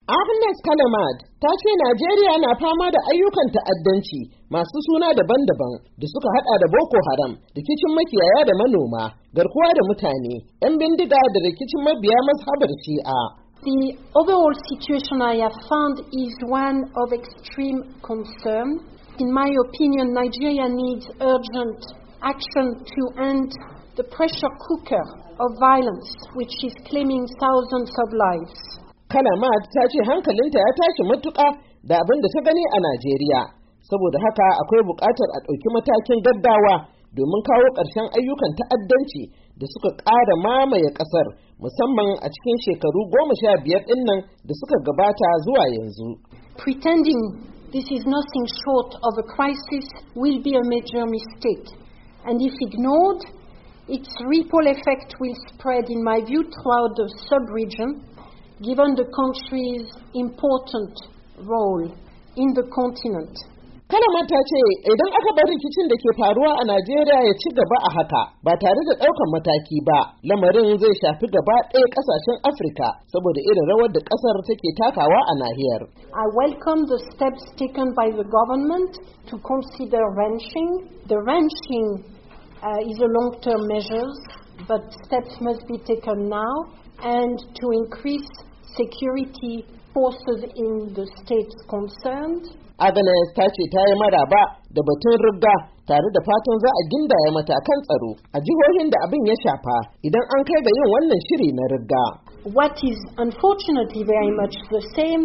Agnes Callamard ta ce Najeriya na fama da ayyukan ta'addanci masu suna daban-daban da suka hada da Boko Haram, rikicin makiyaya da manoma, garkuwa da mutane, 'yan bindiga da rikicin mabiya mazhabar Shi'a. The overall situation I have found is one of extreme concern. In my opinion, Nigeria needs urgent action to end the pressure cooker of violence, which is claiming thousands of lives. Callamard ta ce hankalinta ya tashi matuƙa da abin da ta gani a Najeriya, saboda haka akwai buƙatar a ɗauki matakin gaggawa domin kawo ƙarshen ayyukan ta'addanci da suka ƙara mamaye ƙasar, musamman a cikin shekaru 15 ɗin nan da suka gabata zuwa yanzu. Pretending this is nothing short of a crisis will be a major mistake, and if ignored, its ripple effect will spread, in my view, throughout the sub-region, given the country's important role in the continent. Callamard ta ce idan aka bar rikicin da ke faruwa a Najeriya ya ci gaba a haka ba tare da ɗaukan mataki ba, lamarin zai shafi gaba ɗaya ƙasashen Afirka saboda irin rawar da ƙasar take takawa a nahiyar. I welcome the steps taken by the government to consider ranching. The ranching is a long-term measure, but steps must be taken now, and to increase security forces in the states concerned. Agnes ta ce ta yi maraba da batun rigga tare da fatan za a gindaya matakan tsaro a jihohin da abin ya shafa idan an kai ga yin wannan shiri na rigga. What is unfortunately very much the same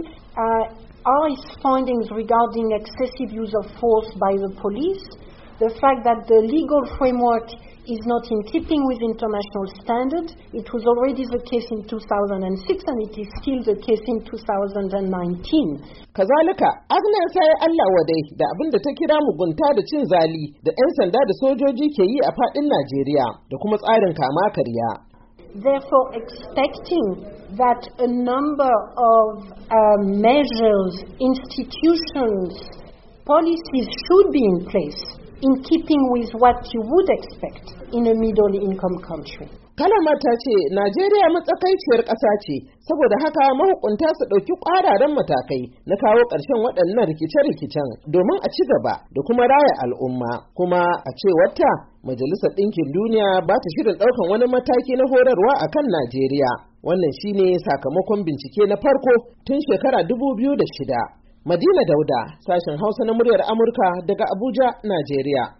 are its findings regarding excessive use of force by the police, the fact that the legal framework is not in keeping with international standards. It was already the case in 2006 and it is still the case in 2019. Kazalika, Agnes ta yi Allah wadai da abin da ta kira mugunta da cin zali da 'yan sanda da sojoji ke yi a faɗin Najeriya da kuma tsarin kama karya. Therefore, expecting that a number of measures, institutions, policies should be in place in keeping with what you would expect in a middle-income country. Callamard ta ce Najeriya matsakaiciyar ƙasa ce, saboda haka mahukunta su ɗauki ƙwararren matakai na kawo ƙarshen waɗannan rikice-rikicen domin a ci gaba da kuma raya al'umma. Kuma a cewarta, Majalisar Ɗinkin Duniya ba ta shirin ɗaukan wani mataki na horarwa a kan Najeriya. Wannan shine sakamakon bincike na farko tun shekara 2006. Madina Dauda, sashen Hausa na muryar Amurka daga Abuja, Najeriya.